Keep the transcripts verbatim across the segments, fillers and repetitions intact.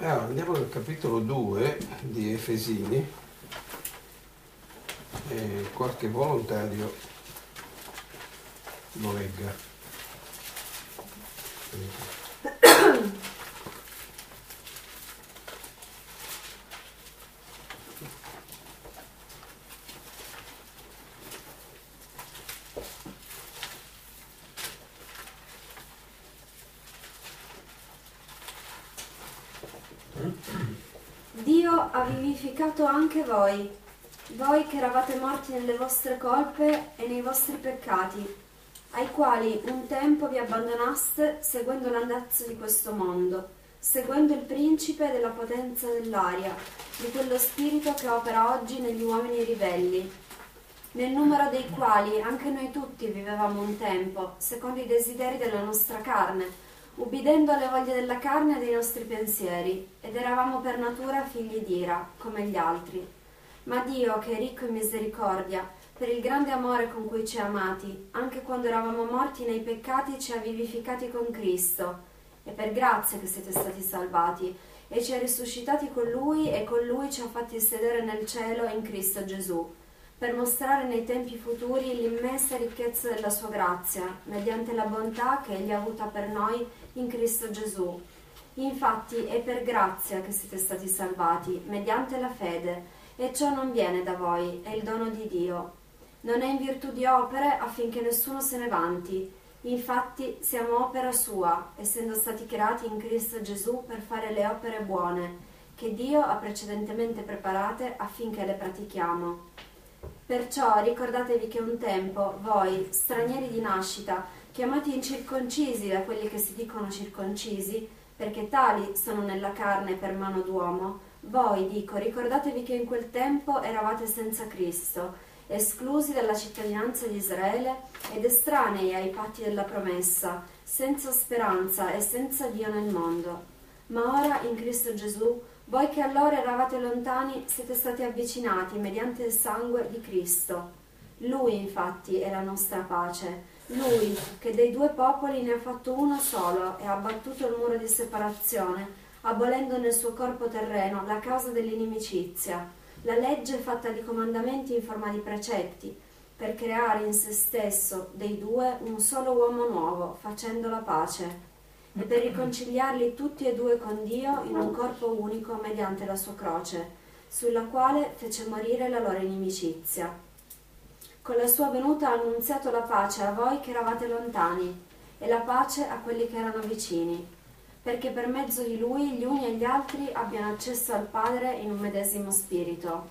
Allora, andiamo al capitolo due di Efesini e qualche volontario lo legga. Dio ha vivificato anche voi, voi che eravate morti nelle vostre colpe e nei vostri peccati, ai quali un tempo vi abbandonaste seguendo l'andazzo di questo mondo, seguendo il principe della potenza dell'aria, di quello spirito che opera oggi negli uomini ribelli, nel numero dei quali anche noi tutti vivevamo un tempo, secondo i desideri della nostra carne, ubbidendo alle voglie della carne e dei nostri pensieri, ed eravamo per natura figli d'ira, come gli altri. Ma Dio, che è ricco in misericordia, per il grande amore con cui ci ha amati, anche quando eravamo morti nei peccati, ci ha vivificati con Cristo. È per grazia che siete stati salvati, e ci ha risuscitati con Lui, e con Lui ci ha fatti sedere nel cielo in Cristo Gesù, per mostrare nei tempi futuri l'immensa ricchezza della sua grazia, mediante la bontà che Egli ha avuta per noi in Cristo Gesù. Infatti è per grazia che siete stati salvati, mediante la fede, e ciò non viene da voi, è il dono di Dio. Non è in virtù di opere affinché nessuno se ne vanti. Infatti siamo opera sua, essendo stati creati in Cristo Gesù per fare le opere buone, che Dio ha precedentemente preparate affinché le pratichiamo. Perciò ricordatevi che un tempo voi, stranieri di nascita, chiamati incirconcisi da quelli che si dicono circoncisi, perché tali sono nella carne per mano d'uomo, voi, dico, ricordatevi che in quel tempo eravate senza Cristo, esclusi dalla cittadinanza di Israele ed estranei ai patti della promessa, senza speranza e senza Dio nel mondo. Ma ora in Cristo Gesù, voi che allora eravate lontani siete stati avvicinati mediante il sangue di Cristo. Lui infatti è la nostra pace, Lui che dei due popoli ne ha fatto uno solo e ha abbattuto il muro di separazione, abolendo nel suo corpo terreno la causa dell'inimicizia, la legge fatta di comandamenti in forma di precetti, per creare in se stesso dei due un solo uomo nuovo, facendo la pace, e per riconciliarli tutti e due con Dio in un corpo unico mediante la sua croce, sulla quale fece morire la loro inimicizia. Con la sua venuta ha annunziato la pace a voi che eravate lontani e la pace a quelli che erano vicini, perché per mezzo di Lui gli uni e gli altri abbiano accesso al Padre in un medesimo spirito.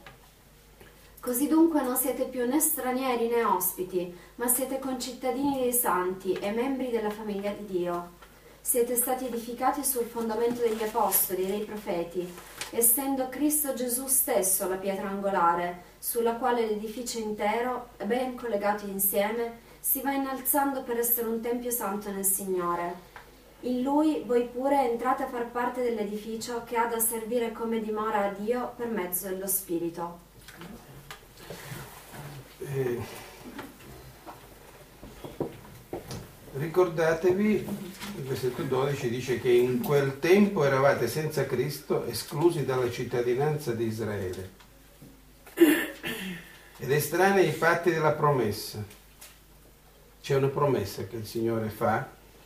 Così dunque non siete più né stranieri né ospiti, ma siete concittadini dei santi e membri della famiglia di Dio. Siete stati edificati sul fondamento degli apostoli e dei profeti, essendo Cristo Gesù stesso la pietra angolare, sulla quale l'edificio intero, ben collegato insieme, si va innalzando per essere un tempio santo nel Signore. In Lui voi pure entrate a far parte dell'edificio che ha da servire come dimora a Dio per mezzo dello Spirito. Eh, ricordatevi, il versetto dodici dice che in quel tempo eravate senza Cristo, esclusi dalla cittadinanza di Israele ed estranei ai patti della promessa. C'è una promessa che il Signore fa,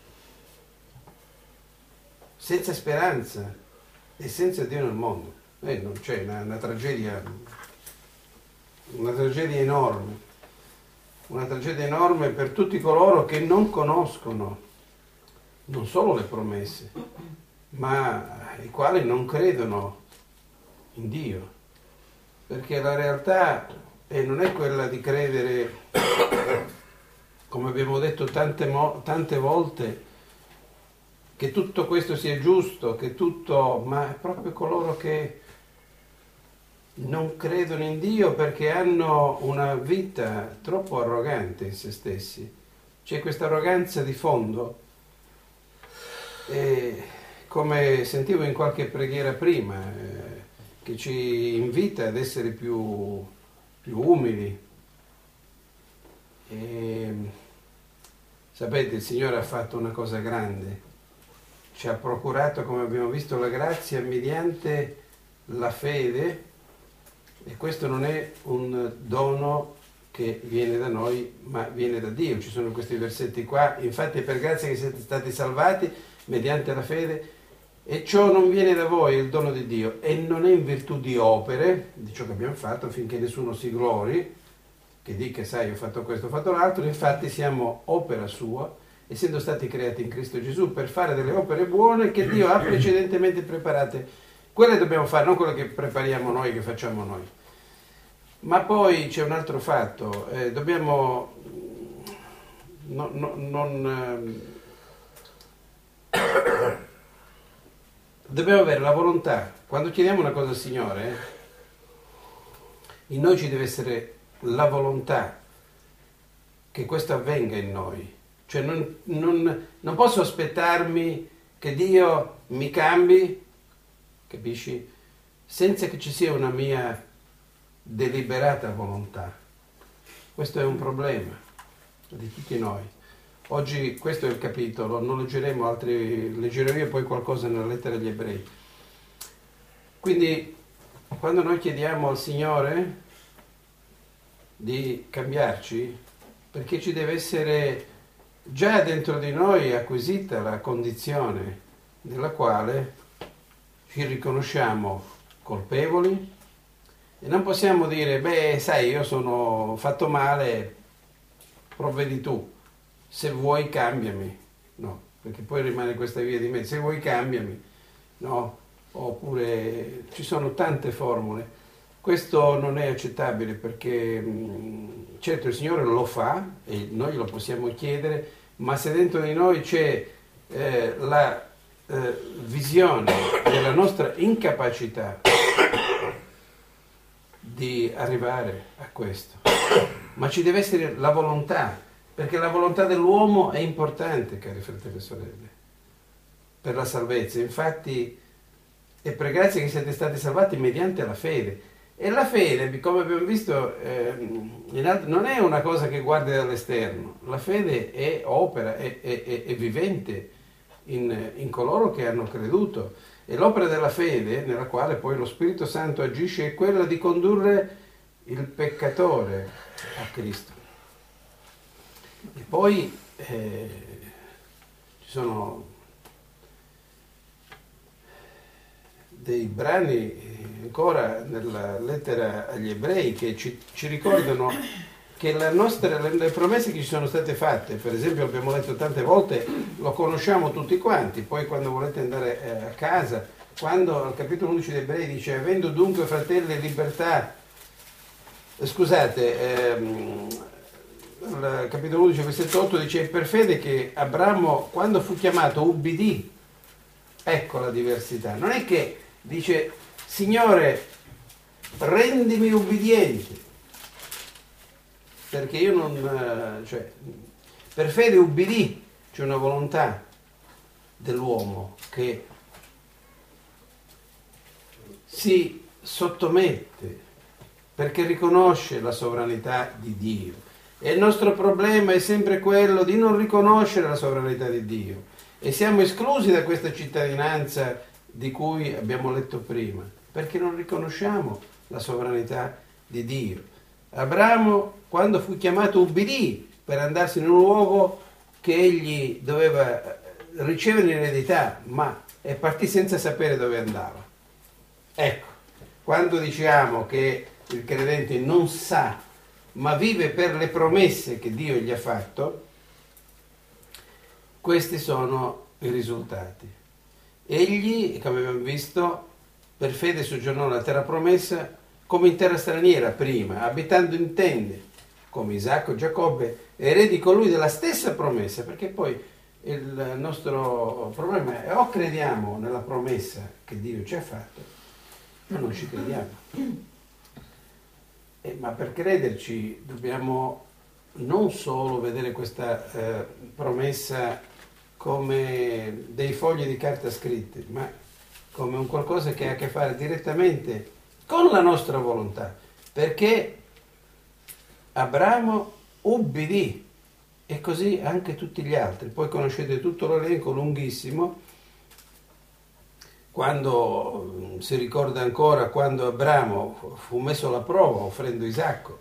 senza speranza e senza Dio nel mondo. Eh, non c'è una, una tragedia, una tragedia enorme, una tragedia enorme per tutti coloro che non conoscono non solo le promesse, ma i quali non credono in Dio, perché la realtà eh, non è quella di credere, come abbiamo detto tante, mo- tante volte, che tutto questo sia giusto, che tutto, ma è proprio coloro che non credono in Dio perché hanno una vita troppo arrogante in se stessi. C'è questa arroganza di fondo, e come sentivo in qualche preghiera prima, eh, che ci invita ad essere più, più umili. E, sapete, il Signore ha fatto una cosa grande. ci ha procurato, come abbiamo visto, la grazia mediante la fede, e questo non è un dono che viene da noi, ma viene da Dio. Ci sono questi versetti qua: infatti è per grazia che siete stati salvati mediante la fede, e ciò non viene da voi, è il dono di Dio, e non è in virtù di opere, di ciò che abbiamo fatto, finché nessuno si glori, che dica, sai, ho fatto questo, ho fatto l'altro. Infatti siamo opera sua, essendo stati creati in Cristo Gesù per fare delle opere buone che Dio ha precedentemente preparate. Quelle dobbiamo fare, non quelle che prepariamo noi, che facciamo noi. Ma poi c'è un altro fatto: eh, dobbiamo no, no, non eh, dobbiamo avere la volontà. Quando chiediamo una cosa al Signore, eh, in noi ci deve essere la volontà che questo avvenga in noi. Cioè non, non, non posso aspettarmi che Dio mi cambi, capisci? Senza che ci sia una mia deliberata volontà. Questo è un problema di tutti noi. Oggi questo è il capitolo, non leggeremo altri, leggerò io poi qualcosa nella lettera agli Ebrei. Quindi quando noi chiediamo al Signore di cambiarci, perché ci deve essere già dentro di noi acquisita la condizione nella quale ci riconosciamo colpevoli, e non possiamo dire, beh, sai, io sono fatto male, provvedi tu, se vuoi cambiami. No, perché poi rimane questa via di mezzo: se vuoi cambiami, no? Oppure ci sono tante formule. Questo non è accettabile, perché mh, certo il Signore lo fa e noi lo possiamo chiedere, ma se dentro di noi c'è eh, la eh, visione della nostra incapacità di arrivare a questo, ma ci deve essere la volontà, perché la volontà dell'uomo è importante, cari fratelli e sorelle, per la salvezza. Infatti è per grazia che siete stati salvati mediante la fede. E la fede, come abbiamo visto, eh, in alt- non è una cosa che guardi dall'esterno. La fede è opera, è, è, è, è vivente in, in coloro che hanno creduto. E l'opera della fede, nella quale poi lo Spirito Santo agisce, è quella di condurre il peccatore a Cristo. E poi eh, ci sono dei brani ancora nella lettera agli Ebrei che ci, ci ricordano che la nostra, le, le promesse che ci sono state fatte, per esempio abbiamo letto tante volte, lo conosciamo tutti quanti. Poi quando volete andare eh, a casa, quando al capitolo undici degli Ebrei dice: avendo dunque, fratelli, libertà, eh, scusate, ehm, il capitolo undici versetto otto dice: è per fede che Abramo, quando fu chiamato, ubbidì. Ecco la diversità. Non è che dice: Signore, rendimi ubbidienti, perché io non, cioè, per fede ubbidì. C'è una volontà dell'uomo che si sottomette perché riconosce la sovranità di Dio. E il nostro problema è sempre quello di non riconoscere la sovranità di Dio, e siamo esclusi da questa cittadinanza di cui abbiamo letto prima, perché non riconosciamo la sovranità di Dio. Abramo, quando fu chiamato, ubbidì per andarsi in un luogo che egli doveva ricevere in eredità, ma è partì senza sapere dove andava. Ecco, quando diciamo che il credente non sa, ma vive per le promesse che Dio gli ha fatto, questi sono i risultati. Egli, come abbiamo visto, per fede soggiornò nella terra promessa come in terra straniera prima, abitando in tende, come Isacco e Giacobbe, eredi con lui della stessa promessa, perché poi il nostro problema è: o crediamo nella promessa che Dio ci ha fatto, o non ci crediamo. Eh, ma per crederci dobbiamo non solo vedere questa eh, promessa come dei fogli di carta scritti, ma come un qualcosa che ha a che fare direttamente con la nostra volontà, perché Abramo ubbidì, e così anche tutti gli altri. Poi conoscete tutto l'elenco lunghissimo quando si ricorda ancora quando Abramo fu messo alla prova offrendo Isacco.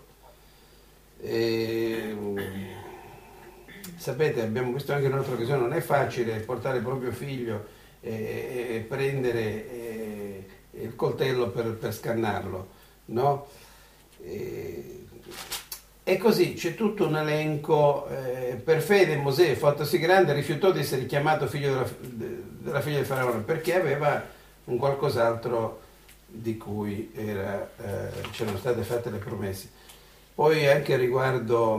E, sapete, abbiamo visto anche in un'altra occasione, non è facile portare il proprio figlio e, e prendere e, e il coltello per, per scannarlo, no? E, e così c'è tutto un elenco. Eh, per fede Mosè, fattosi grande, rifiutò di essere chiamato figlio della, della figlia di Faraone perché aveva un qualcos'altro di cui era, eh, c'erano state fatte le promesse. Poi anche riguardo,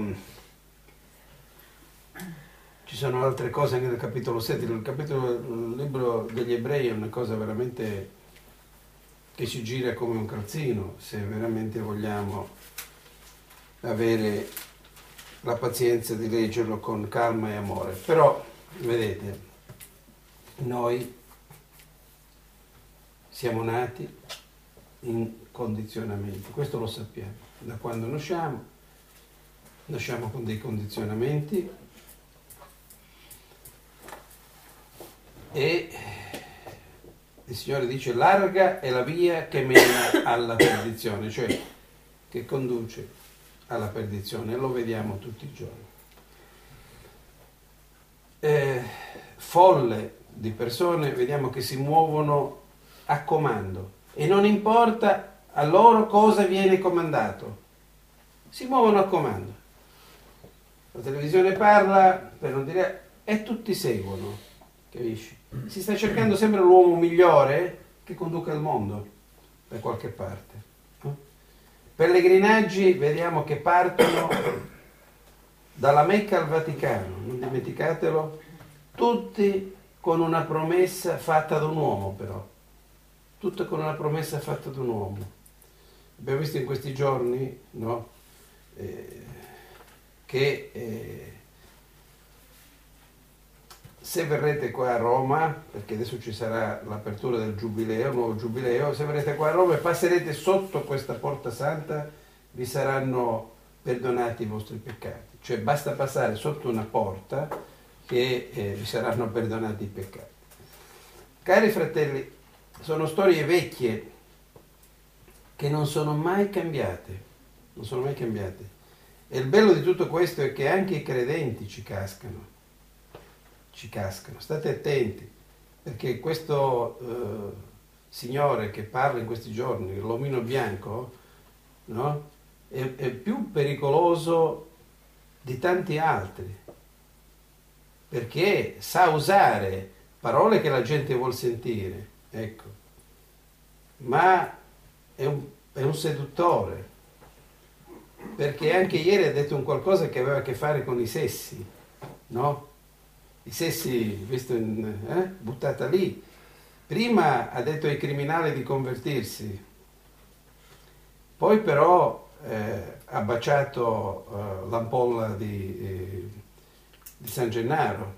ci sono altre cose anche nel capitolo sette, il capitolo il libro degli Ebrei è una cosa veramente che ci gira come un calzino, se veramente vogliamo avere la pazienza di leggerlo con calma e amore. Però, vedete, noi siamo nati in condizionamenti, questo lo sappiamo. Da quando nasciamo, nasciamo con dei condizionamenti e il Signore dice larga è la via che mena alla perdizione, cioè che conduce alla perdizione, e lo vediamo tutti i giorni. Eh, folle di persone vediamo che si muovono a comando e non importa a loro cosa viene comandato, si muovono a comando. La televisione parla, per non dire, e tutti seguono, capisci? Si sta cercando sempre l'uomo migliore che conduca il mondo da qualche parte. No? Pellegrinaggi vediamo che partono dalla Mecca al Vaticano, non dimenticatelo, tutti con una promessa fatta da un uomo però, tutte con una promessa fatta da un uomo. Abbiamo visto in questi giorni, no, eh, che eh, se verrete qua a Roma, perché adesso ci sarà l'apertura del giubileo, nuovo giubileo, se verrete qua a Roma e passerete sotto questa porta santa, vi saranno perdonati i vostri peccati. Cioè basta passare sotto una porta che eh, vi saranno perdonati i peccati. Cari fratelli, sono storie vecchie che non sono mai cambiate, non sono mai cambiate. E il bello di tutto questo è che anche i credenti ci cascano, ci cascano. State attenti, perché questo eh, signore che parla in questi giorni, l'omino bianco, no? È, è più pericoloso di tanti altri, perché sa usare parole che la gente vuol sentire, ecco, ma è un, è un seduttore, perché anche ieri ha detto un qualcosa che aveva a che fare con i sessi, no? I sessi, visto in, eh, buttata lì. Prima ha detto ai criminali di convertirsi, poi però eh, ha baciato eh, l'ampolla di, eh, di San Gennaro,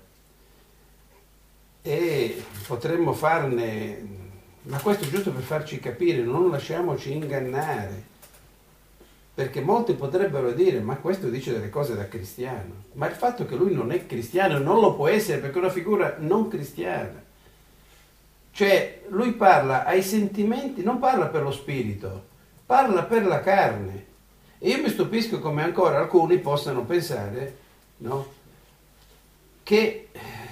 e potremmo farne, ma questo è giusto per farci capire, non lasciamoci ingannare, perché molti potrebbero dire ma questo dice delle cose da cristiano, ma il fatto che lui non è cristiano non lo può essere perché è una figura non cristiana, cioè lui parla ai sentimenti, non parla per lo spirito, parla per la carne. E io mi stupisco come ancora alcuni possano pensare, no, che,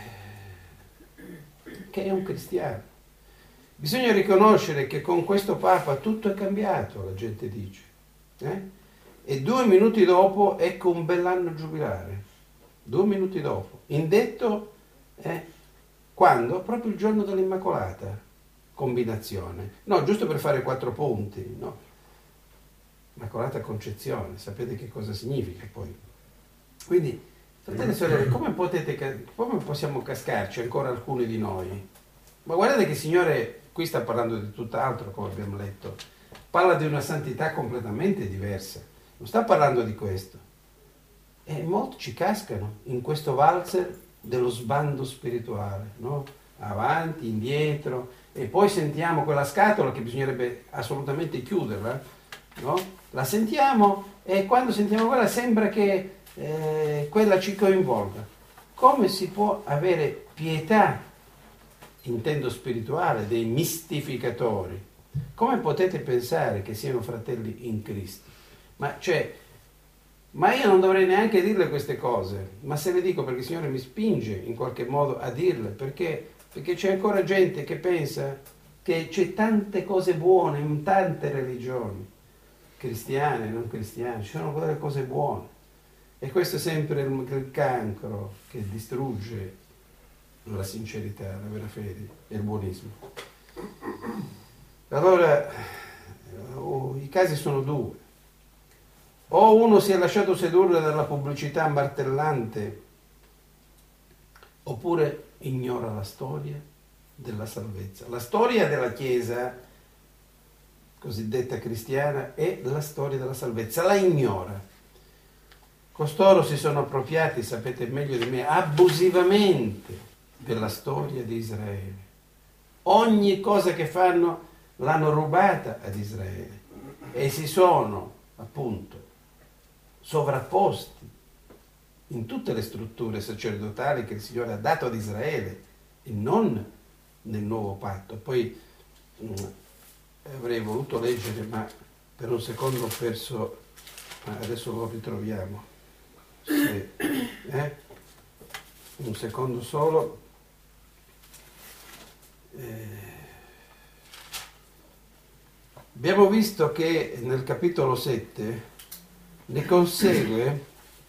che è un cristiano. Bisogna riconoscere che con questo Papa tutto è cambiato, la gente dice. Eh? E due minuti dopo ecco un bell'anno giubilare, due minuti dopo, indetto eh, quando? Proprio il giorno dell'Immacolata, combinazione, no, giusto per fare quattro punti, no, Immacolata Concezione, sapete che cosa significa poi. Quindi, fratelli e sorelle, come potete, come possiamo cascarci ancora alcuni di noi? Ma guardate che il Signore qui sta parlando di tutt'altro, come abbiamo letto. Parla di una santità completamente diversa, non sta parlando di questo. E molti ci cascano in questo valzer dello sbando spirituale, no? Avanti, indietro, e poi sentiamo quella scatola che bisognerebbe assolutamente chiuderla, no? La sentiamo e quando sentiamo quella sembra che eh, quella ci coinvolga. Come si può avere pietà intendo spirituale, dei mistificatori, come potete pensare che siano fratelli in Cristo? Ma, cioè, ma io non dovrei neanche dirle queste cose, ma se le dico perché il Signore mi spinge in qualche modo a dirle, perché, perché c'è ancora gente che pensa che c'è tante cose buone in tante religioni, cristiane, non cristiane, ci sono delle cose buone. E questo è sempre il, il cancro che distrugge la sincerità, la vera fede e il buonismo. Allora, oh, i casi sono due. O uno si è lasciato sedurre dalla pubblicità martellante, oppure ignora la storia della salvezza. La storia della Chiesa cosiddetta cristiana è la storia della salvezza, la ignora. Costoro si sono appropriati, sapete meglio di me, abusivamente della storia di Israele. Ogni cosa che fanno l'hanno rubata ad Israele e si sono appunto sovrapposti in tutte le strutture sacerdotali che il Signore ha dato ad Israele e non nel nuovo patto. Poi mh, avrei voluto leggere, ma per un secondo ho perso, ma adesso lo ritroviamo. Se, eh? Un secondo solo. Eh, abbiamo visto che nel capitolo sette ne consegue,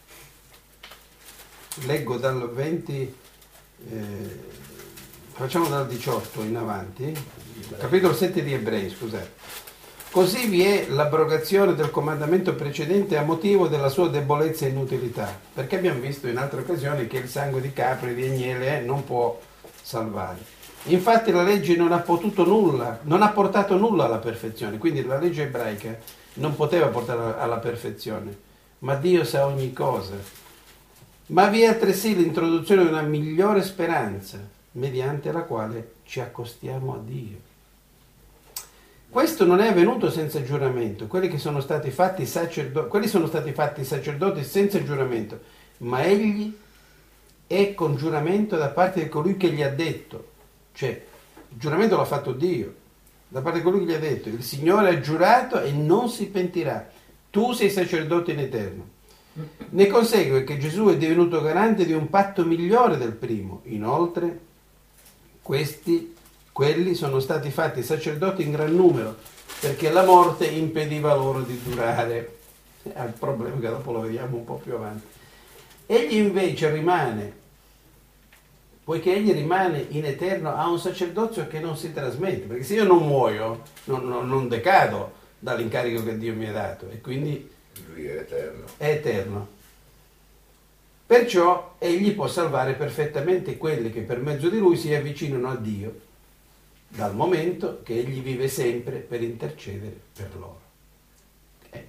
leggo dal venti, eh, facciamo dal diciotto in avanti, capitolo sette di Ebrei, scusate. Così vi è l'abrogazione del comandamento precedente a motivo della sua debolezza e inutilità, perché abbiamo visto in altre occasioni che il sangue di capre e di agnelle non può salvare. Infatti la legge non ha potuto nulla, non ha portato nulla alla perfezione, quindi la legge ebraica non poteva portare alla perfezione, ma Dio sa ogni cosa. Ma vi è altresì l'introduzione di una migliore speranza, mediante la quale ci accostiamo a Dio. Questo non è avvenuto senza giuramento, quelli che sono stati fatti sacerdoti, quelli sono stati fatti sacerdoti senza giuramento, ma egli è con giuramento da parte di colui che gli ha detto, cioè il giuramento l'ha fatto Dio, da parte di colui che gli ha detto, il Signore ha giurato e non si pentirà, tu sei sacerdote in eterno. Ne consegue che Gesù è divenuto garante di un patto migliore del primo. Inoltre, questi, quelli sono stati fatti sacerdoti in gran numero, perché la morte impediva loro di durare. È il problema che dopo lo vediamo un po' più avanti. Egli invece rimane, poiché egli rimane in eterno, ha un sacerdozio che non si trasmette, perché se io non muoio, non, non, non decado dall'incarico che Dio mi ha dato, e quindi lui è eterno. È eterno. Perciò egli può salvare perfettamente quelli che per mezzo di lui si avvicinano a Dio, dal momento che egli vive sempre per intercedere per loro. È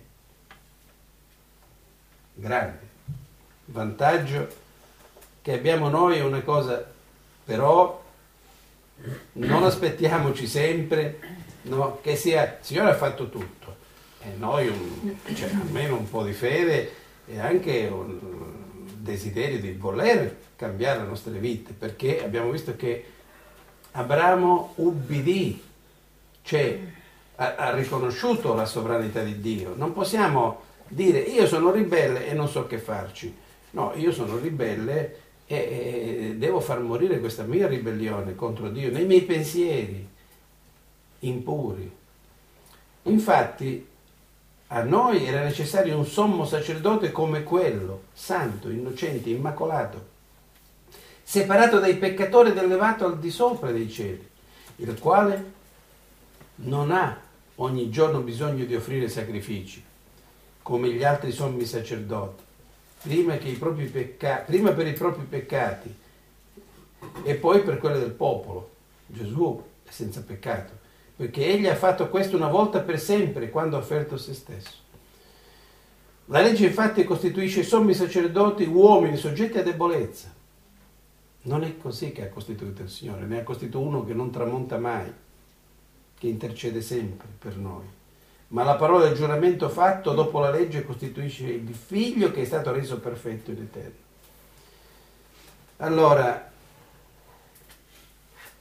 grande vantaggio che abbiamo noi è una cosa, però non aspettiamoci sempre, no, che sia il Signore ha fatto tutto e noi un, cioè, almeno un po' di fede e anche un desiderio di voler cambiare le nostre vite, perché abbiamo visto che Abramo ubbidì, cioè ha, ha riconosciuto la sovranità di Dio. Non possiamo dire io sono ribelle e non so che farci. No, io sono ribelle e, e devo far morire questa mia ribellione contro Dio nei miei pensieri impuri. Infatti a noi era necessario un sommo sacerdote come quello, santo, innocente, immacolato, separato dai peccatori ed elevato al di sopra dei cieli, il quale non ha ogni giorno bisogno di offrire sacrifici, come gli altri sommi sacerdoti, prima, che i propri pecca- prima per i propri peccati e poi per quelli del popolo. Gesù è senza peccato, perché egli ha fatto questo una volta per sempre quando ha offerto se stesso. La legge infatti costituisce sommi sacerdoti uomini soggetti a debolezza. Non è così che ha costituito il Signore, ne ha costituito uno che non tramonta mai, che intercede sempre per noi. Ma la parola del giuramento fatto dopo la legge costituisce il figlio che è stato reso perfetto in eterno. Allora,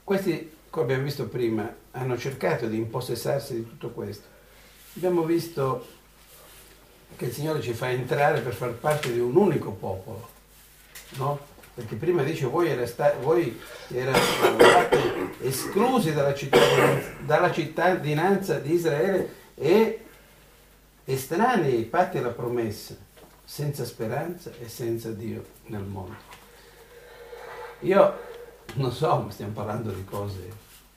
questi, come abbiamo visto prima, hanno cercato di impossessarsi di tutto questo. Abbiamo visto che il Signore ci fa entrare per far parte di un unico popolo, no? Perché prima dice voi, era sta- voi eravate esclusi dalla cittadinanza, dalla cittadinanza di Israele e estranei ai patti e alla promessa, senza speranza e senza Dio nel mondo. Io non so, ma stiamo parlando di cose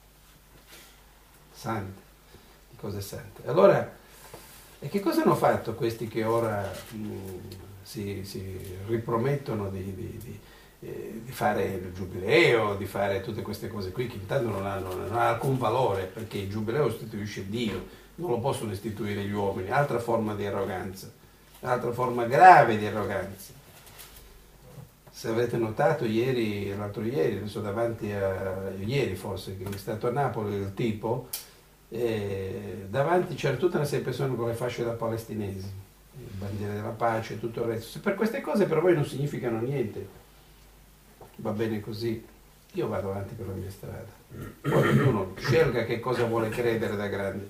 sante, di cose sante. Allora, e che cosa hanno fatto questi che ora mh, si, si ripromettono di, di, di, eh, di fare il giubileo, di fare tutte queste cose qui, che intanto non hanno, non hanno alcun valore, perché il giubileo istituisce Dio, non lo possono istituire gli uomini, altra forma di arroganza, altra forma grave di arroganza. Se avete notato ieri, l'altro ieri, non so, davanti a, ieri forse, che è stato a Napoli il tipo, eh, davanti c'era tutta una serie di persone con le fasce da palestinesi, bandiere della pace e tutto il resto. Se per queste cose per voi non significano niente, va bene così, io vado avanti per la mia strada. Poi ognuno scelga che cosa vuole credere da grande.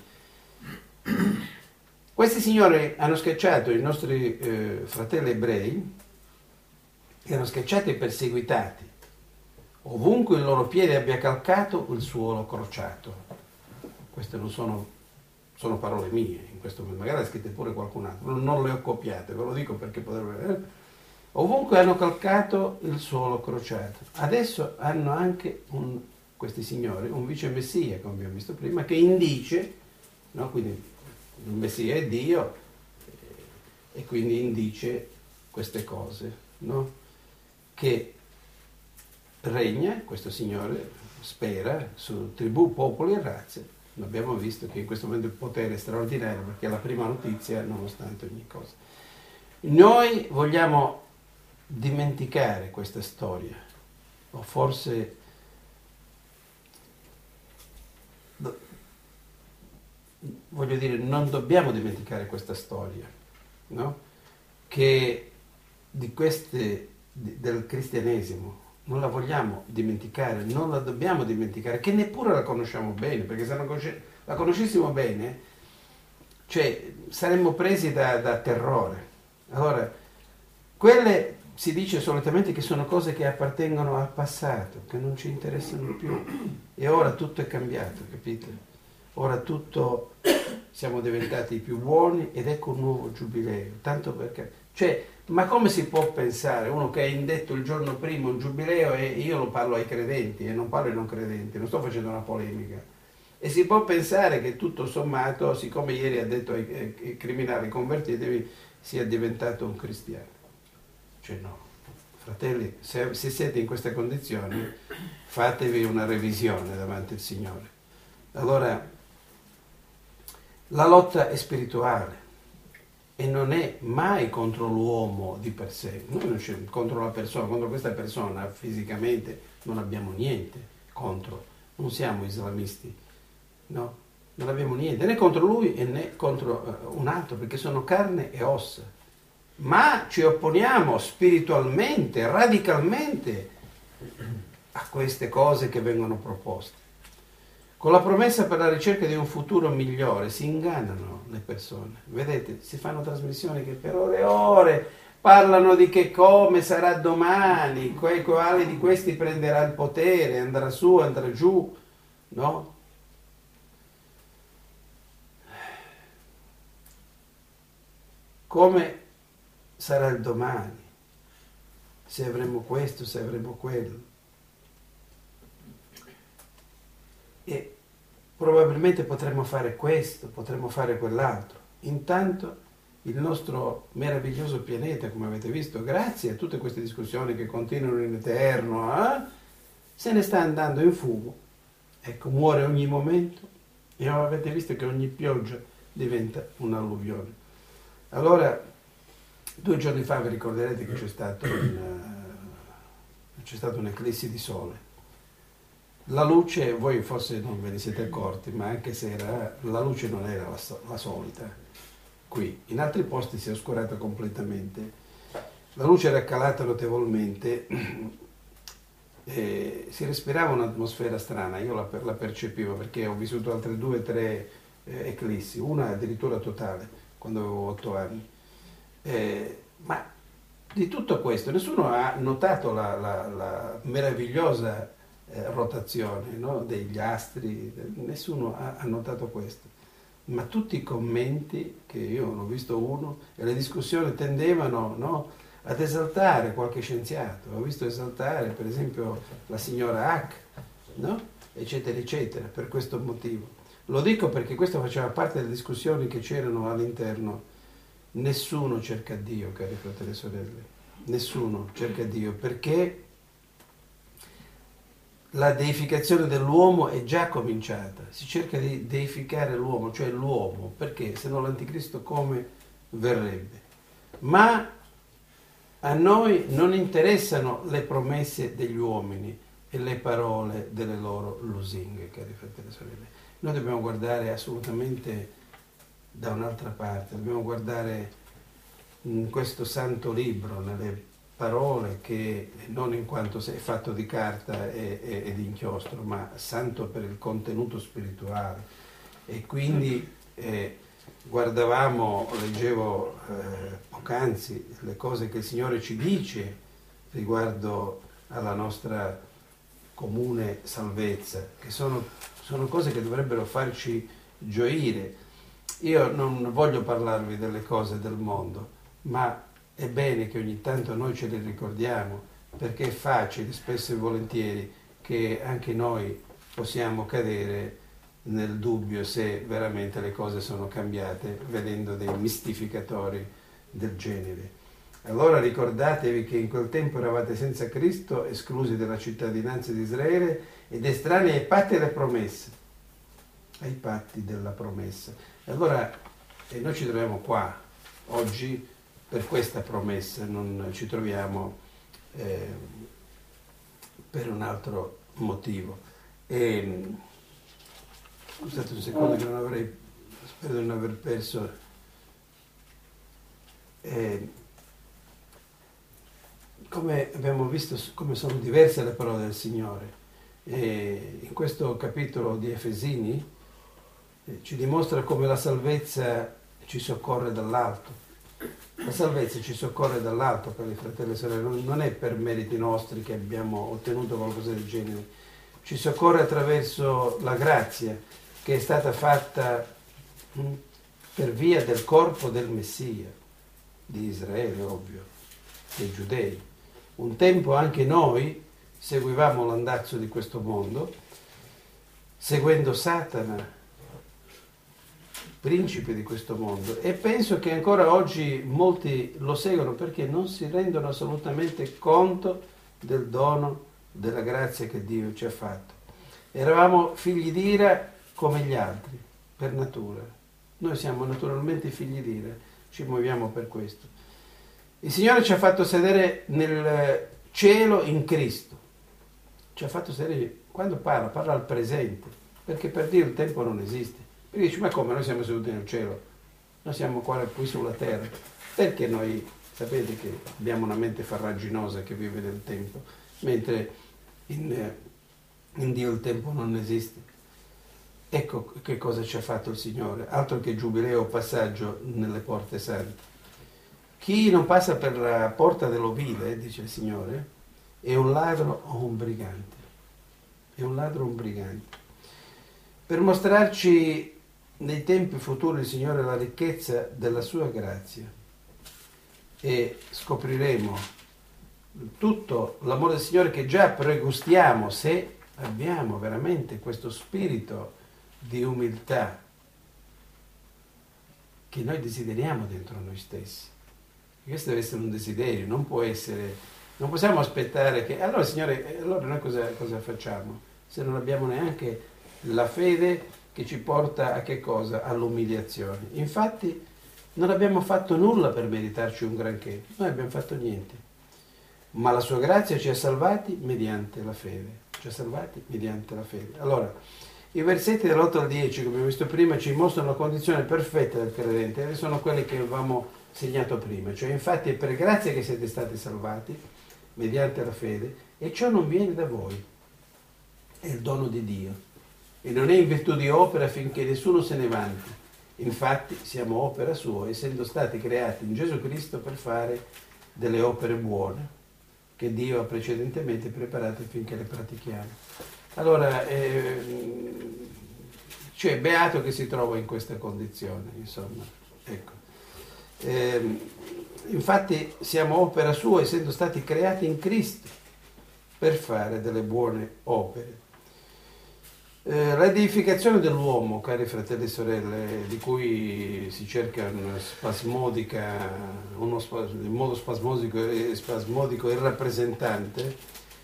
Questi signori hanno schiacciato i nostri eh, fratelli ebrei, erano schiacciati e perseguitati, ovunque il loro piede abbia calcato il suolo crociato. Queste non sono, sono parole mie, in questo momento, magari le ha scritte pure qualcun altro, non le ho copiate, ve lo dico perché potrebbero... Eh? Ovunque hanno calcato il suolo crociato. Adesso hanno anche, un, questi signori, un vice messia, come abbiamo visto prima, che indice, no? Quindi il messia è Dio, e quindi indice queste cose, no? Che regna, questo Signore spera, su tribù, popoli e razze. Abbiamo visto che in questo momento il potere è straordinario, perché è la prima notizia nonostante ogni cosa. Noi vogliamo dimenticare questa storia, o forse voglio dire, non dobbiamo dimenticare questa storia, no? Che di queste del cristianesimo non la vogliamo dimenticare, non la dobbiamo dimenticare, che neppure la conosciamo bene, perché se la conoscessimo bene, cioè saremmo presi da, da terrore. Allora, quelle si dice solitamente che sono cose che appartengono al passato, che non ci interessano più, e ora tutto è cambiato, capite? Ora tutto, siamo diventati più buoni ed ecco un nuovo giubileo, tanto perché, cioè, ma come si può pensare, uno che ha indetto il giorno prima un giubileo, e io lo parlo ai credenti e non parlo ai non credenti, non sto facendo una polemica, e si può pensare che tutto sommato, siccome ieri ha detto ai, ai criminali convertitevi, sia diventato un cristiano. Cioè no, fratelli, se, se siete in queste condizioni, fatevi una revisione davanti al Signore. Allora, la lotta è spirituale e non è mai contro l'uomo di per sé, noi non c'è contro la persona, contro questa persona fisicamente non abbiamo niente contro, non siamo islamisti, no, non abbiamo niente né contro lui e né contro uh, un altro, perché sono carne e ossa, ma ci opponiamo spiritualmente, radicalmente a queste cose che vengono proposte. Con la promessa per la ricerca di un futuro migliore si ingannano le persone. Vedete, si fanno trasmissioni che per ore e ore parlano di che come sarà domani, quale di questi prenderà il potere, andrà su, andrà giù, no? Come sarà il domani, se avremo questo, se avremo quello. E probabilmente potremmo fare questo, potremmo fare quell'altro. Intanto il nostro meraviglioso pianeta, come avete visto, grazie a tutte queste discussioni che continuano in eterno, eh, se ne sta andando in fumo. Ecco, muore ogni momento e avete visto che ogni pioggia diventa un'alluvione. Allora, due giorni fa vi ricorderete che c'è stato un, c'è stata un'eclissi di sole. La luce, voi forse non ve ne siete accorti, ma anche se era, la luce non era la, la solita qui. In altri posti si è oscurata completamente. La luce era calata notevolmente eh, si respirava un'atmosfera strana, io la, la percepivo perché ho vissuto altre due o tre eh, eclissi, una addirittura totale, quando avevo otto anni. Eh, ma di tutto questo nessuno ha notato la, la, la meravigliosa eh, rotazione, no, degli astri, nessuno ha, ha notato questo. Ma tutti i commenti, che io non ho visto uno, e le discussioni tendevano, no, ad esaltare qualche scienziato. Ho visto esaltare per esempio la signora Hack, no? Eccetera eccetera, per questo motivo. Lo dico perché questo faceva parte delle discussioni che c'erano all'interno. Nessuno cerca Dio, cari fratelli e sorelle, nessuno cerca Dio, perché la deificazione dell'uomo è già cominciata. Si cerca di deificare l'uomo, cioè l'uomo, perché se no l'anticristo come verrebbe? Ma a noi non interessano le promesse degli uomini e le parole delle loro lusinghe, cari fratelli e sorelle. Noi dobbiamo guardare assolutamente da un'altra parte, dobbiamo guardare in questo santo libro, nelle parole che non in quanto è fatto di carta e, e, e di inchiostro, ma santo per il contenuto spirituale. E quindi eh, guardavamo, leggevo eh, poc'anzi le cose che il Signore ci dice riguardo alla nostra comune salvezza, che sono, sono cose che dovrebbero farci gioire. Io non voglio parlarvi delle cose del mondo, ma è bene che ogni tanto noi ce le ricordiamo, perché è facile, spesso e volentieri, che anche noi possiamo cadere nel dubbio se veramente le cose sono cambiate, vedendo dei mistificatori del genere. Allora ricordatevi che in quel tempo eravate senza Cristo, esclusi dalla cittadinanza di Israele ed estranei ai patti e alle promesse, ai patti della promessa. E allora e noi ci troviamo qua, oggi, per questa promessa, non ci troviamo eh, per un altro motivo. E, scusate un secondo che non avrei, spero di non aver perso. Eh, come abbiamo visto, come sono diverse le parole del Signore. E in questo capitolo di Efesini eh, ci dimostra come la salvezza ci soccorre dall'alto. La salvezza ci soccorre dall'alto, per i fratelli e sorelle, non è per meriti nostri che abbiamo ottenuto qualcosa del genere, ci soccorre attraverso la grazia che è stata fatta mh, per via del corpo del Messia, di Israele, ovvio, dei giudei. Un tempo anche noi seguivamo l'andazzo di questo mondo, seguendo Satana, principe di questo mondo, e penso che ancora oggi molti lo seguono perché non si rendono assolutamente conto del dono della grazia che Dio ci ha fatto. Eravamo figli d'ira come gli altri, per natura. Noi siamo naturalmente figli d'ira, ci muoviamo per questo. Il Signore ci ha fatto sedere nel cielo in Cristo. Ci ha fatto sedere, quando parla, parla al presente, perché per Dio il tempo non esiste. Perché dici, ma come, noi siamo seduti nel cielo? Noi siamo qua qui sulla terra. Perché noi, sapete che abbiamo una mente farraginosa che vive nel tempo, mentre in, in Dio il tempo non esiste. Ecco che cosa ci ha fatto il Signore, altro che giubileo o passaggio nelle porte sante. Chi non passa per la porta dell'ovile, dice il Signore, è un ladro o un brigante. È un ladro o un brigante. Per mostrarci nei tempi futuri il Signore la ricchezza della sua grazia, e scopriremo tutto l'amore del Signore che già pregustiamo se abbiamo veramente questo spirito di umiltà che noi desideriamo dentro noi stessi. Questo deve essere un desiderio, non può essere, non possiamo aspettare che, allora Signore, allora noi cosa, cosa facciamo? Se non abbiamo neanche la fede che ci porta a che cosa? All'umiliazione. Infatti non abbiamo fatto nulla per meritarci un granché, noi abbiamo fatto niente, ma la sua grazia ci ha salvati mediante la fede, ci ha salvati mediante la fede. Allora, i versetti dall'otto al dieci, come abbiamo visto prima, ci mostrano la condizione perfetta del credente, e sono quelli che avevamo segnato prima, cioè infatti è per grazia che siete stati salvati mediante la fede, E ciò non viene da voi, è il dono di Dio. E non è in virtù di opera affinché nessuno se ne vanti. Infatti siamo opera sua, essendo stati creati in Gesù Cristo per fare delle opere buone che Dio ha precedentemente preparate affinché le pratichiamo. Allora, eh, cioè, beato che si trova in questa condizione, insomma. Ecco. Eh, infatti siamo opera sua, essendo stati creati in Cristo per fare delle buone opere. Eh, l'edificazione dell'uomo, cari fratelli e sorelle, di cui si cerca una spasmodica, uno spas- in modo spasmodico e spasmodico il rappresentante,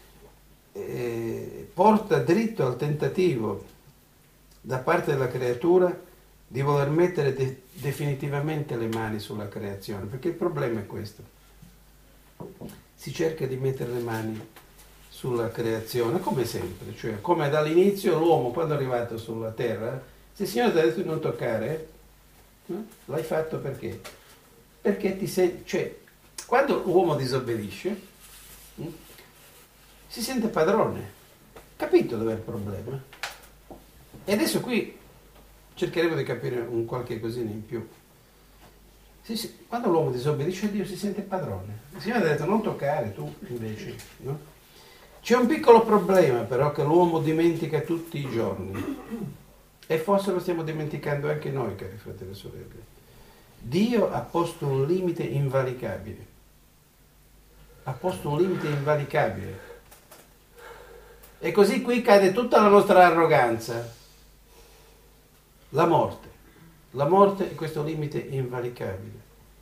eh, porta dritto al tentativo da parte della creatura di voler mettere de- definitivamente le mani sulla creazione, perché il problema è questo: si cerca di mettere le mani sulla creazione, come sempre, cioè come dall'inizio l'uomo, quando è arrivato sulla terra, se il Signore ti ha detto di non toccare, no? L'hai fatto perché? Perché ti sei, cioè, quando l'uomo disobbedisce, hm, si sente padrone. Capito dov'è il problema? E adesso qui cercheremo di capire un qualche cosina in più. Sì, sì, quando l'uomo disobbedisce a Dio si sente padrone. Il Signore ha detto non toccare, tu invece, no? C'è un piccolo problema però che l'uomo dimentica tutti i giorni, e forse lo stiamo dimenticando anche noi, cari fratelli e sorelle. Dio ha posto un limite invalicabile, ha posto un limite invalicabile, e così qui cade tutta la nostra arroganza, la morte. La morte è questo limite invalicabile.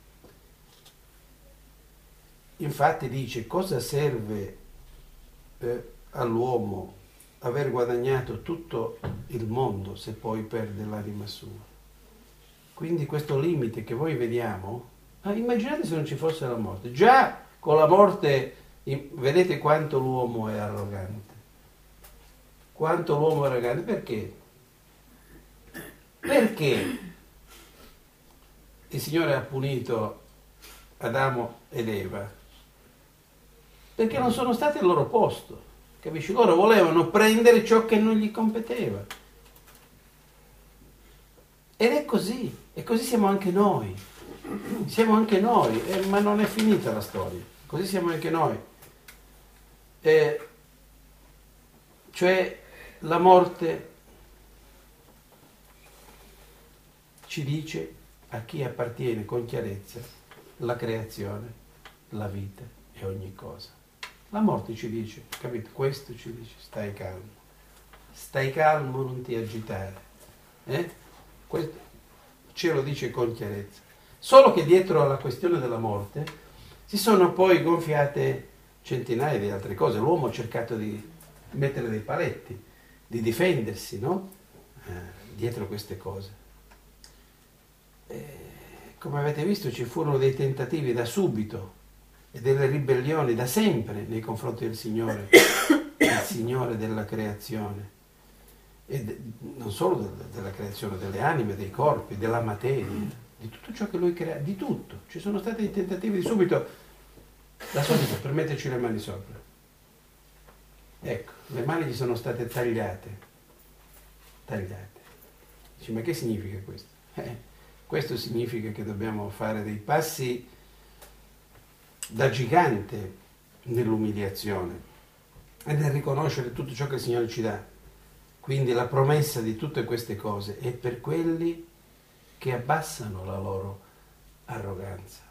Infatti dice: cosa serve Eh, all'uomo aver guadagnato tutto il mondo se poi perde l'anima sua? Quindi questo limite che voi vediamo, ah, immaginate se non ci fosse la morte. Già con la morte vedete quanto l'uomo è arrogante, quanto l'uomo è arrogante. Perché? Perché il Signore ha punito Adamo ed Eva? Perché non sono stati al loro posto, capisci? Loro volevano prendere ciò che non gli competeva. Ed è così, e così siamo anche noi. Siamo anche noi, eh, ma non è finita la storia. Così siamo anche noi. Eh, cioè, la morte ci dice a chi appartiene con chiarezza la creazione, la vita e ogni cosa. La morte ci dice, capito? Questo ci dice: stai calmo, stai calmo, non ti agitare. Eh? Questo ce lo dice con chiarezza. Solo che dietro alla questione della morte si sono poi gonfiate centinaia di altre cose. L'uomo ha cercato di mettere dei paletti, di difendersi, no? Eh, dietro queste cose. Eh, come avete visto, ci furono dei tentativi da subito e delle ribellioni da sempre nei confronti del Signore, il Signore della creazione, e de, non solo de, della creazione, delle anime, dei corpi, della materia, di tutto ciò che Lui crea, di tutto. Ci sono stati dei tentativi di subito, da subito, per metterci le mani sopra. Ecco, le mani gli sono state tagliate, tagliate. Dici, ma che significa questo? Eh, questo significa che dobbiamo fare dei passi da gigante nell'umiliazione e nel riconoscere tutto ciò che il Signore ci dà. Quindi la promessa di tutte queste cose è per quelli che abbassano la loro arroganza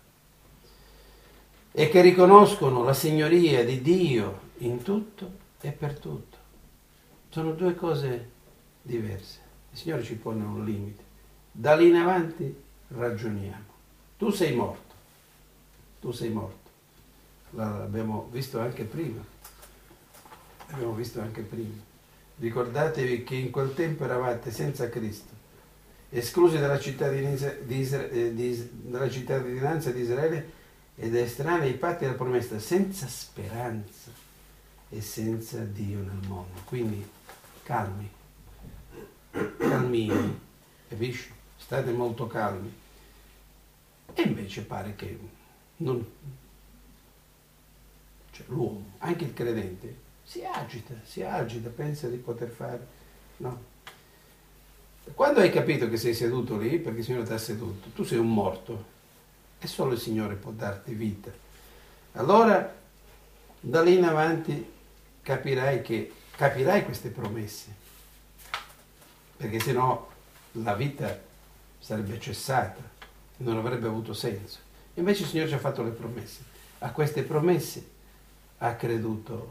e che riconoscono la signoria di Dio in tutto e per tutto. Sono due cose diverse. Il Signore ci pone un limite. Da lì in avanti ragioniamo. Tu sei morto, tu sei morto. L'abbiamo visto anche prima, l'abbiamo visto anche prima. Ricordatevi che in quel tempo eravate senza Cristo, esclusi dalla cittadinanza di, Isra- di, dalla cittadinanza di Israele ed estranei ai patti della promessa, senza speranza e senza Dio nel mondo. Quindi calmi, calmini, capisci? State molto calmi. E invece pare che non... cioè l'uomo, anche il credente, si agita, si agita, pensa di poter fare, no? Quando hai capito che sei seduto lì, perché il Signore ti ha seduto, tu sei un morto e solo il Signore può darti vita. Allora, da lì in avanti capirai che capirai queste promesse, perché sennò la vita sarebbe cessata, non avrebbe avuto senso. Invece il Signore ci ha fatto le promesse. A queste promesse ha creduto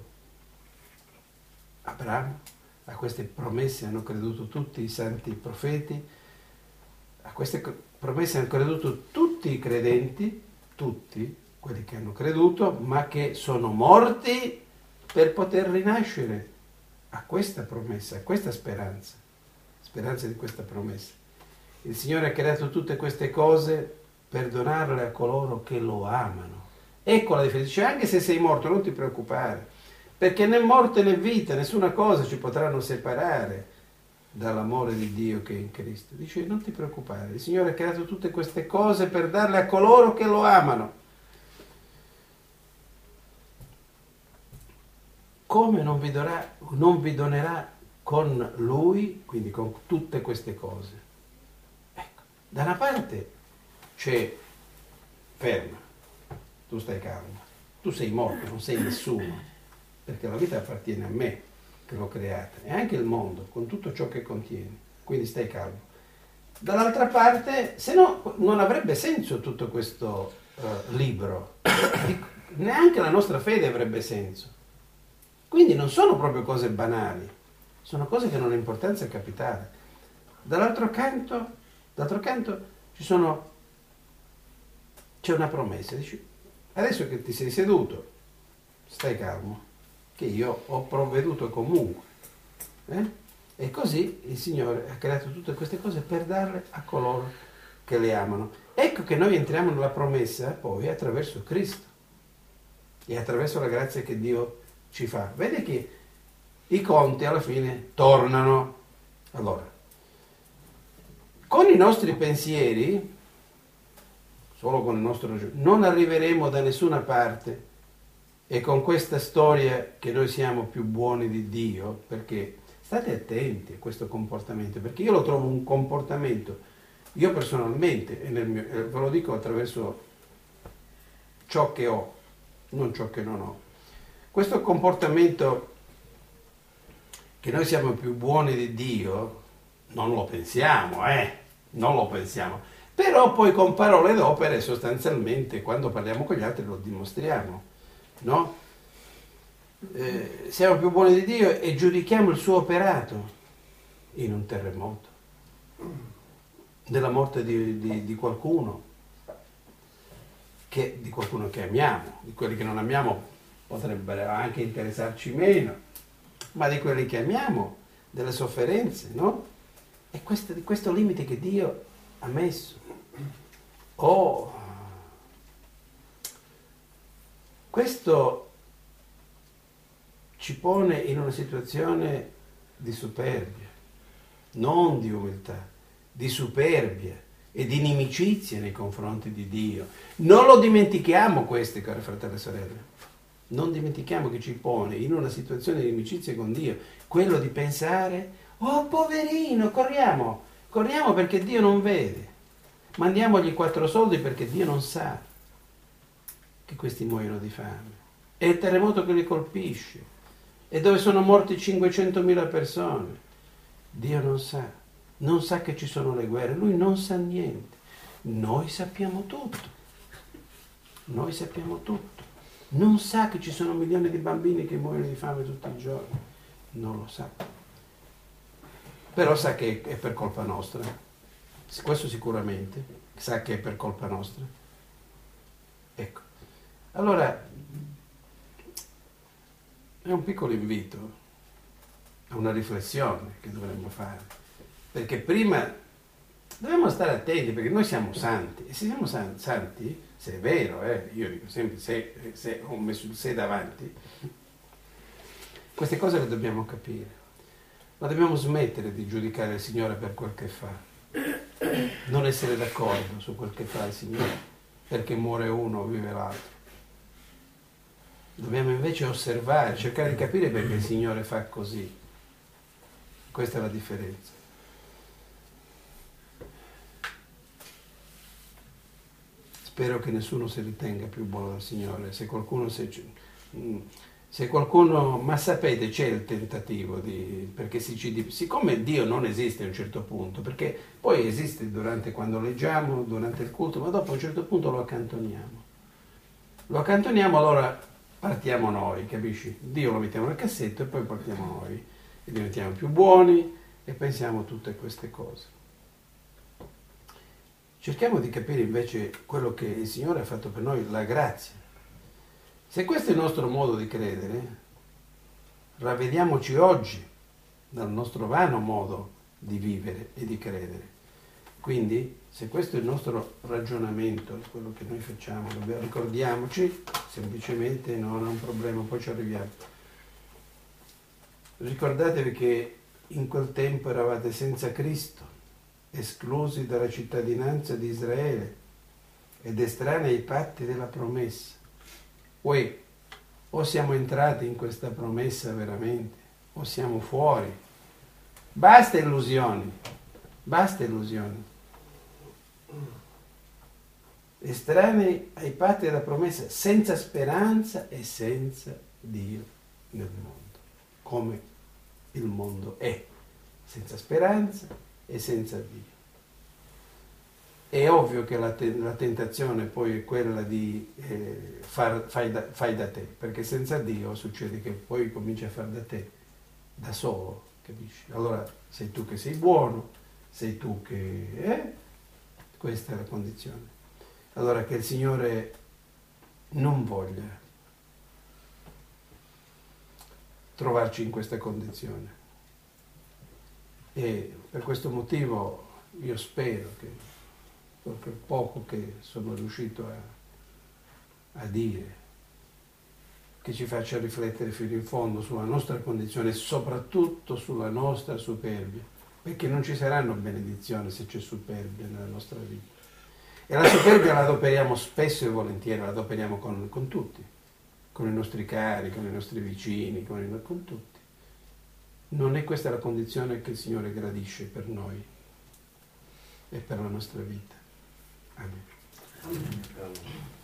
Abramo, a queste promesse hanno creduto tutti i santi profeti, a queste promesse hanno creduto tutti i credenti, tutti quelli che hanno creduto, ma che sono morti per poter rinascere a questa promessa, a questa speranza, speranza di questa promessa. Il Signore ha creato tutte queste cose per donarle a coloro che lo amano. Ecco la differenza. Dice, anche se sei morto non ti preoccupare, perché né morte né vita, nessuna cosa ci potranno separare dall'amore di Dio che è in Cristo. Dice, non ti preoccupare, il Signore ha creato tutte queste cose per darle a coloro che lo amano. Come non vi, darà, non vi donerà con Lui, quindi con tutte queste cose? Ecco, da una parte c'è ferma, tu stai calmo, tu sei morto, non sei nessuno, perché la vita appartiene a me che l'ho creata e anche il mondo con tutto ciò che contiene, quindi stai calmo. Dall'altra parte, se no non avrebbe senso tutto questo uh, libro, neanche la nostra fede avrebbe senso. Quindi non sono proprio cose banali, sono cose che hanno un'importanza capitale. Dall'altro canto, d'altro canto ci sono, c'è una promessa, dici, adesso che ti sei seduto, stai calmo, che io ho provveduto comunque. Eh? E così il Signore ha creato tutte queste cose per darle a coloro che le amano. Ecco che noi entriamo nella promessa poi attraverso Cristo e attraverso la grazia che Dio ci fa. Vede che i conti alla fine tornano. Allora, con i nostri pensieri, solo con il nostro ragionamento, non arriveremo da nessuna parte, e con questa storia che noi siamo più buoni di Dio, perché state attenti a questo comportamento, perché io lo trovo un comportamento, io personalmente, e nel mio, ve lo dico attraverso ciò che ho, non ciò che non ho. Questo comportamento che noi siamo più buoni di Dio, non lo pensiamo, eh, non lo pensiamo, però poi con parole d'opere sostanzialmente quando parliamo con gli altri lo dimostriamo, no? Eh, siamo più buoni di Dio e giudichiamo il suo operato in un terremoto, della morte di, di, di qualcuno, che, di qualcuno che amiamo, di quelli che non amiamo potrebbero anche interessarci meno, ma di quelli che amiamo, delle sofferenze, no? E questo, di questo limite che Dio ha messo. Oh, questo ci pone in una situazione di superbia, non di umiltà, di superbia e di inimicizia nei confronti di Dio. Non lo dimentichiamo questo, cari fratelli e sorelle. Non dimentichiamo che ci pone in una situazione di amicizia con Dio, quello di pensare, oh poverino, corriamo, corriamo perché Dio non vede, mandiamogli quattro soldi perché Dio non sa che questi muoiono di fame. È il terremoto che li colpisce, e dove sono morti cinquecentomila persone. Dio non sa, non sa che ci sono le guerre, Lui non sa niente. Noi sappiamo tutto, noi sappiamo tutto. Non sa che ci sono milioni di bambini che muoiono di fame tutti i giorni, non lo sa. Però sa che è per colpa nostra, questo sicuramente, sa che è per colpa nostra. Ecco, allora è un piccolo invito a una riflessione che dovremmo fare, perché prima dobbiamo stare attenti, perché noi siamo santi, e se siamo san- santi, se è vero, eh, io dico sempre, se, se ho messo il se davanti, queste cose le dobbiamo capire, ma dobbiamo smettere di giudicare il Signore per quel che fa, non essere d'accordo su quel che fa il Signore, perché muore uno, vive l'altro. Dobbiamo invece osservare, cercare di capire perché il Signore fa così. Questa è la differenza. Spero che nessuno si ritenga più buono del Signore. Se qualcuno, se, se qualcuno, ma sapete, c'è il tentativo di, perché si ci, siccome Dio non esiste a un certo punto, perché poi esiste durante quando leggiamo, durante il culto, ma dopo a un certo punto lo accantoniamo. Lo accantoniamo, allora partiamo noi, capisci? Dio lo mettiamo nel cassetto e poi partiamo noi e diventiamo più buoni e pensiamo tutte queste cose. Cerchiamo di capire invece quello che il Signore ha fatto per noi, la grazia. Se questo è il nostro modo di credere, ravvediamoci oggi dal nostro vano modo di vivere e di credere. Quindi, se questo è il nostro ragionamento, quello che noi facciamo, ricordiamoci, semplicemente non è un problema, poi ci arriviamo. Ricordatevi che in quel tempo eravate senza Cristo, esclusi dalla cittadinanza di Israele ed estranei ai patti della promessa. Poi o siamo entrati in questa promessa veramente o siamo fuori. Basta illusioni, basta illusioni. Estranei ai patti della promessa, senza speranza e senza Dio nel mondo, come il mondo è, senza speranza e senza Dio. È ovvio che la, te- la tentazione poi è quella di eh, far, fai, da, fai da te, perché senza Dio succede che poi cominci a fare da te, da solo, capisci? Allora sei tu che sei buono, sei tu che... Eh? Questa è la condizione. Allora che il Signore non voglia trovarci in questa condizione. E per questo motivo io spero che quel poco che sono riuscito a, a dire, che ci faccia riflettere fino in fondo sulla nostra condizione e soprattutto sulla nostra superbia, perché non ci saranno benedizioni se c'è superbia nella nostra vita. E la superbia la adoperiamo spesso e volentieri, la adoperiamo con, con tutti, con i nostri cari, con i nostri vicini, con, i, con tutti. Non è questa la condizione che il Signore gradisce per noi e per la nostra vita. Amen. Amen.